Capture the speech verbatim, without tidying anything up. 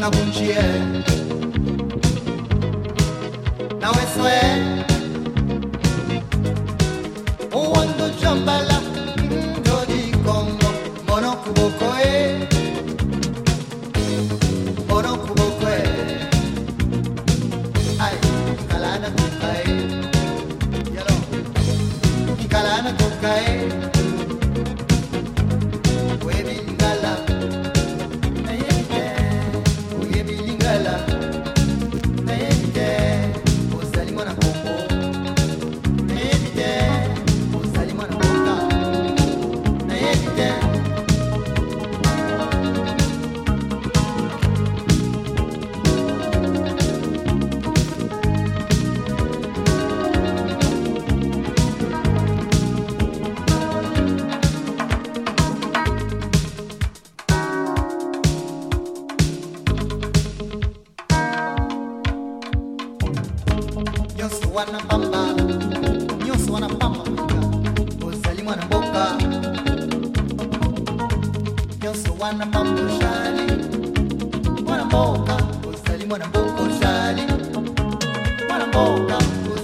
bunchie na weswe uwando jambala ndodi kongo mono kuboko e mono kuboko e ai kalana kukai yalo kalana kukai wana pamba nyuso wana pamba uzali mwana mboka nyuso wana pamba shali mwana mboka uzali mwana mboka shali mwana mboka